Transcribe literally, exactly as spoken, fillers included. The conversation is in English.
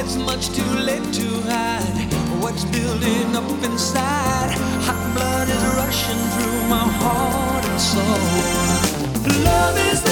it's much too late to hide what's building up inside. Hot blood is rushing through my heart and soul. Love is